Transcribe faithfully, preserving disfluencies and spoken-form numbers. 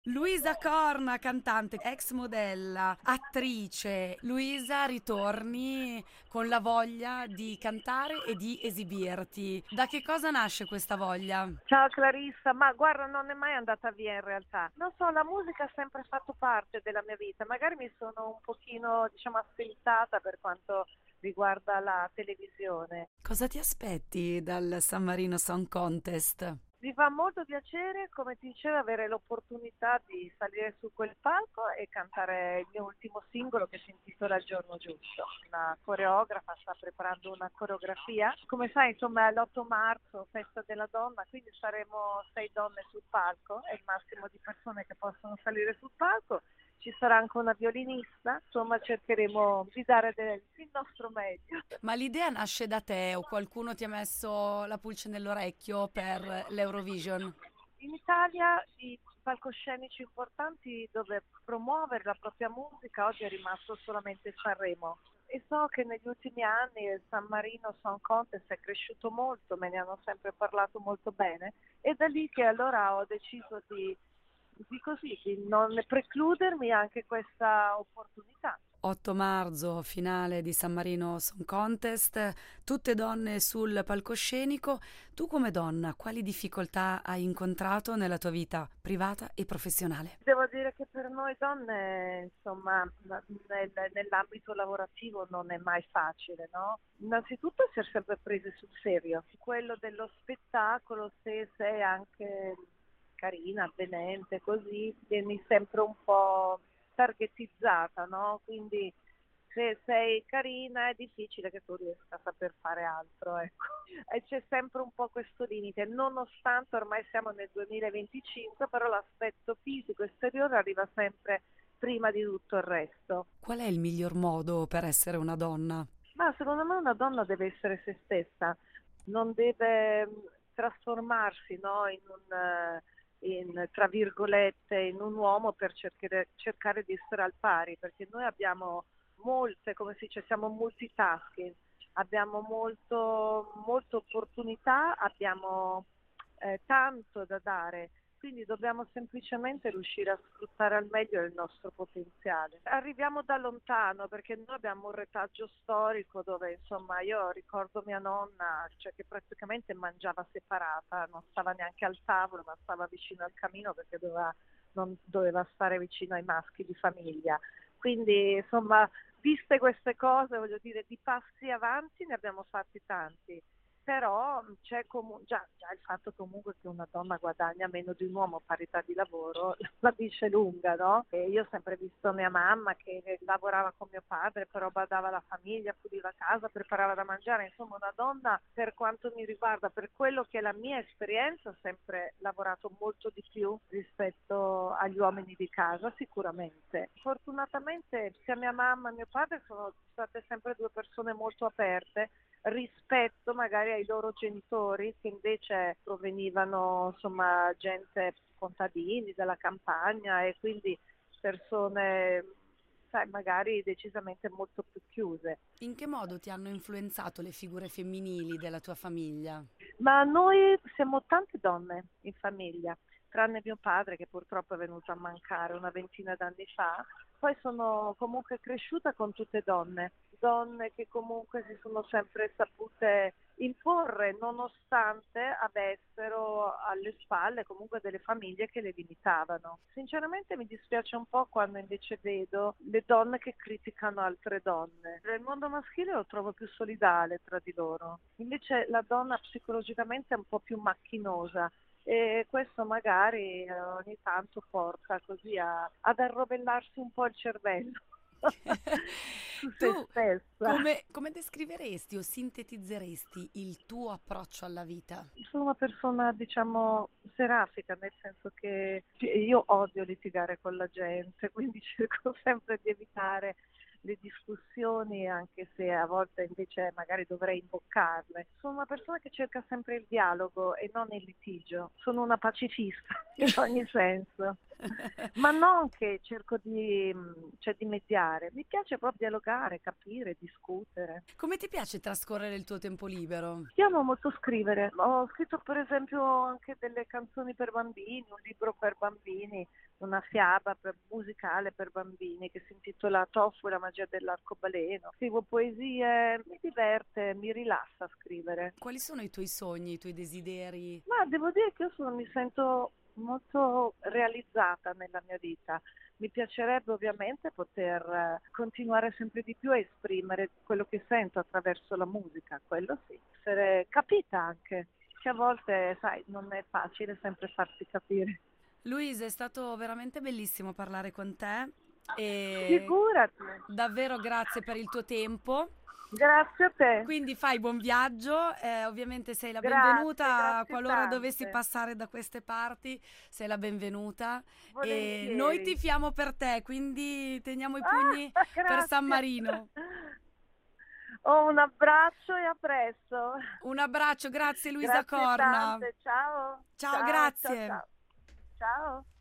Luisa Corna, cantante, ex modella, attrice. Luisa, ritorni con la voglia di cantare e di esibirti. Da che cosa nasce questa voglia? Ciao Clarissa, ma guarda, non è mai andata via in realtà. Non so, la musica ha sempre fatto parte della mia vita. Magari mi sono un pochino, diciamo, assentata per quanto riguarda la televisione. Cosa ti aspetti dal San Marino Song Contest? Mi fa molto piacere, come ti dicevo, avere l'opportunità di salire su quel palco e cantare il mio ultimo singolo che si intitola Il giorno giusto. Una coreografa sta preparando una coreografia. Come sai, insomma, è l'otto marzo, festa della donna, quindi saremo sei donne sul palco, è il massimo di persone che possono salire sul palco. Ci sarà anche una violinista, insomma cercheremo di dare del- il nostro meglio. Ma l'idea nasce da te o qualcuno ti ha messo la pulce nell'orecchio per l'Eurovision? In Italia i palcoscenici importanti dove promuovere la propria musica oggi è rimasto solamente Sanremo e so che negli ultimi anni il San Marino Song Contest è cresciuto molto, me ne hanno sempre parlato molto bene e da lì che allora ho deciso di, di così, di non precludermi anche questa opportunità. otto marzo, finale di San Marino Song Contest, tutte donne sul palcoscenico. Tu come donna, quali difficoltà hai incontrato nella tua vita privata e professionale? Devo dire che per noi donne, insomma, nel- nell'ambito lavorativo non è mai facile, no? Innanzitutto essere sempre prese sul serio. Quello dello spettacolo, se sei anche carina, avvenente, così, vieni sempre un po' targetizzata, no? Quindi se sei carina è difficile che tu riesca a saper fare altro, ecco. E c'è sempre un po' questo limite, nonostante ormai siamo nel duemilaventicinque, però l'aspetto fisico esteriore arriva sempre prima di tutto il resto. Qual è il miglior modo per essere una donna? Ma secondo me una donna deve essere se stessa, non deve mh, trasformarsi, no, in un, eh, in, tra virgolette, in un uomo per cercare, cercare di essere al pari, perché noi abbiamo molte, come si dice, siamo multitasking, abbiamo molto, molte opportunità, abbiamo eh, tanto da dare, quindi dobbiamo semplicemente riuscire a sfruttare al meglio il nostro potenziale. Arriviamo da lontano perché noi abbiamo un retaggio storico dove insomma io ricordo mia nonna, cioè, che praticamente mangiava separata, non stava neanche al tavolo ma stava vicino al camino perché doveva, non doveva stare vicino ai maschi di famiglia. Quindi insomma, viste queste cose, voglio dire, di passi avanti ne abbiamo fatti tanti, però c'è comu- già, già il fatto comunque che una donna guadagna meno di un uomo a parità di lavoro la dice lunga, no? E io ho sempre visto mia mamma che lavorava con mio padre, però badava alla famiglia, puliva casa, preparava da mangiare, insomma una donna per quanto mi riguarda, per quello che è la mia esperienza, ha sempre lavorato molto di più rispetto agli uomini di casa, sicuramente. Fortunatamente sia mia mamma che mio padre sono state sempre due persone molto aperte rispetto magari ai loro genitori che invece provenivano insomma gente contadini della campagna e quindi persone sai, magari decisamente molto più chiuse. In che modo ti hanno influenzato le figure femminili della tua famiglia? Ma noi siamo tante donne in famiglia, tranne mio padre che purtroppo è venuto a mancare una ventina d'anni fa. Poi sono comunque cresciuta con tutte donne, donne che comunque si sono sempre sapute imporre nonostante avessero alle spalle comunque delle famiglie che le limitavano. Sinceramente mi dispiace un po' quando invece vedo le donne che criticano altre donne. Nel mondo maschile lo trovo più solidale tra di loro, invece la donna psicologicamente è un po' più macchinosa e questo magari eh, ogni tanto porta così a, ad arrovellarsi un po' il cervello su se Tu stessa. come, come descriveresti o sintetizzeresti il tuo approccio alla vita? Sono una persona, diciamo, serafica, nel senso che io odio litigare con la gente, quindi cerco sempre di evitare le discussioni, anche se a volte invece magari dovrei imboccarle. Sono una persona che cerca sempre il dialogo e non il litigio. Sono una pacifista in ogni senso. Ma non che cerco di, cioè, di mediare, mi piace proprio dialogare, capire, discutere. Come ti piace trascorrere il tuo tempo libero? Io amo molto scrivere, ho scritto per esempio anche delle canzoni per bambini, un libro per bambini, una fiaba per- musicale per bambini che si intitola Tofu e la magia dell'arcobaleno. Scrivo poesie, mi diverte, mi rilassa scrivere. Quali sono i tuoi sogni, i tuoi desideri? Ma devo dire che io sono- mi sento molto realizzata nella mia vita. Mi piacerebbe ovviamente poter eh, continuare sempre di più a esprimere quello che sento attraverso la musica, quello sì. Essere capita anche, che a volte, sai, non è facile sempre farsi capire. Luisa, è stato veramente bellissimo parlare con te e Figurati, davvero grazie per il tuo tempo. grazie a te, Quindi fai buon viaggio, eh, ovviamente sei la grazie, benvenuta, grazie qualora dovessi tante, passare da queste parti, sei la benvenuta e noi volentieri. tifiamo per te, quindi teniamo i pugni Ah, per San grazie. Marino. Oh, un abbraccio e a presto. Un abbraccio, grazie Luisa Grazie Corna. tante, ciao. Ciao, Ciao, ciao, grazie. ciao. Ciao.